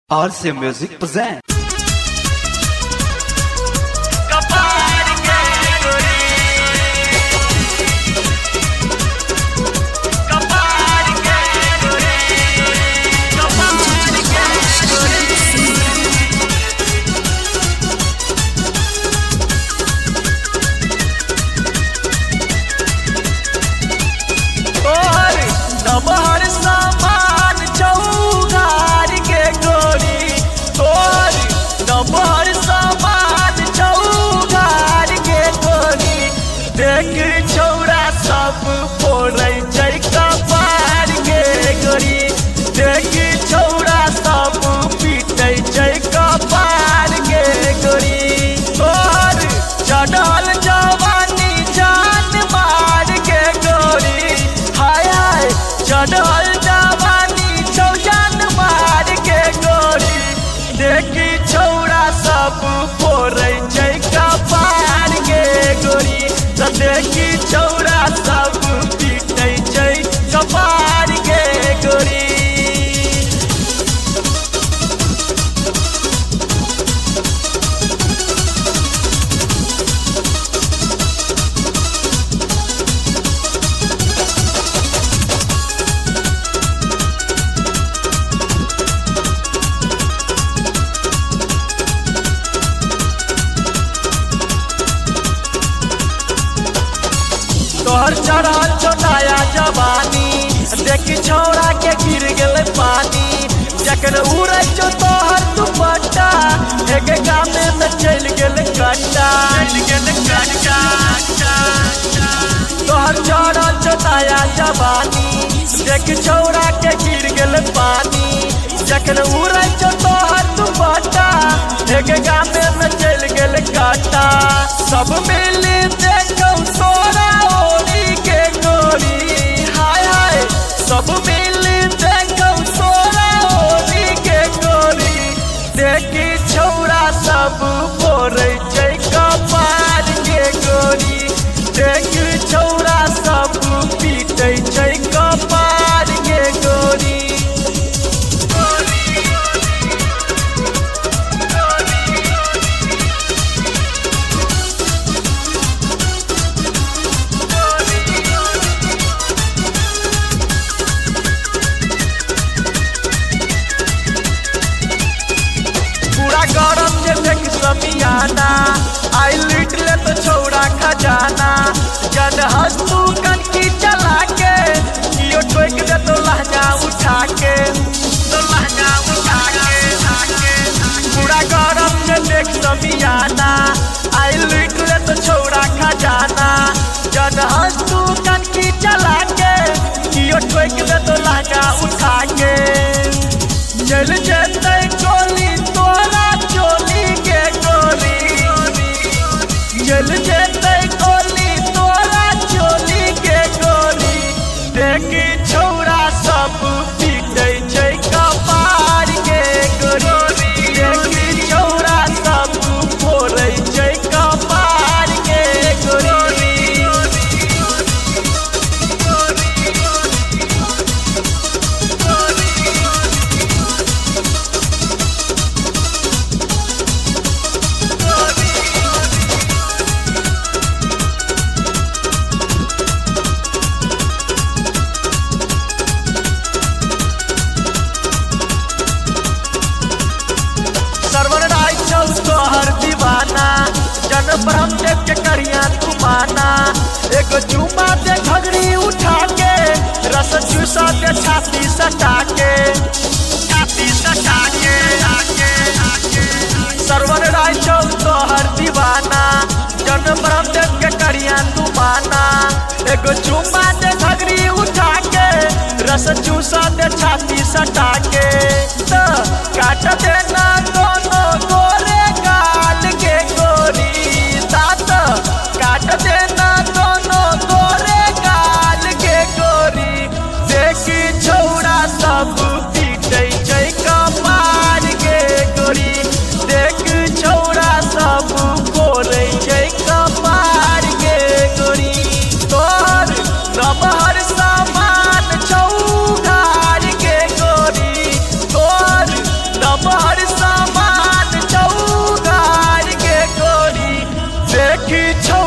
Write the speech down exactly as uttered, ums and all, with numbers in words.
R C Music present. चढ़ल जवानी छौजान मार के गोरी देखी छौरा सब फोड़ै छै कपार के गोरी त देखी छौरा सब पीटै छै कपार के गोरी। तोहर चढ़ल छोटाया जवानी देखी छौरा के गिर गेल पानी जखन उड़ै छो तोहर दुपट्टा एक गामे में चल गेल कट्टा चल गेल कट्टा। तोहर चढ़ल छोटाया जवानी देखी छौरा के गिर गेल पानी जखन उड़ै छो तोहर दुपट्टा एक गामे में चल गेल कट्टा। सब मिली देखौ तोरा सब मिली देखौ तोरा ओरी के गोरी देखी छौरा सब फोड़ै छै कपार के गोरी देखी छौरा सब पीटै छै कपार के गोरी। समियाना आई लिटले तो छौरा खजाना जन हस्तू कनकी चला के कियो ठोक दे तो लहंगा उठा के तो लहंगा उठा के पूरा गरम से देख समियाना आई लिटले तो छौरा खजाना जन हस्तू कनकी चला के कियो ठोक दे तो लहंगा उठा के। चल जेतै गोली तोरा चोली के चल जेतै गोली तोरा चोली के गोली देखी छौरा सब पीटै छै कपार के गोरी देखी छौरा सब फोड़ै छै कपार के गोरी। तोहर दीवाना जन ब्रह्मदेव के करिया तू माना एगो चुमा दे घगरी उठा के रस चूसा दे छाती सटा के छाती सटा के सरवर राय चौ तोहर दीवाना जन ब्रह्मदेव के करिया तू माना एगो चुमा दे घगरी उठा के रस चूसा दे छाती सटा के तो काट देना दोनों गोरे के गोरी दांत काट देना दोनों गोरे गाल के गोरी देखी छौरा सब पीटै छै कपार के गोरी देखी छौरा सब फोड़ै छै कपार के गोरी। तोहर नबहर सामान छौ घर के गोरी तोहर देखी छौ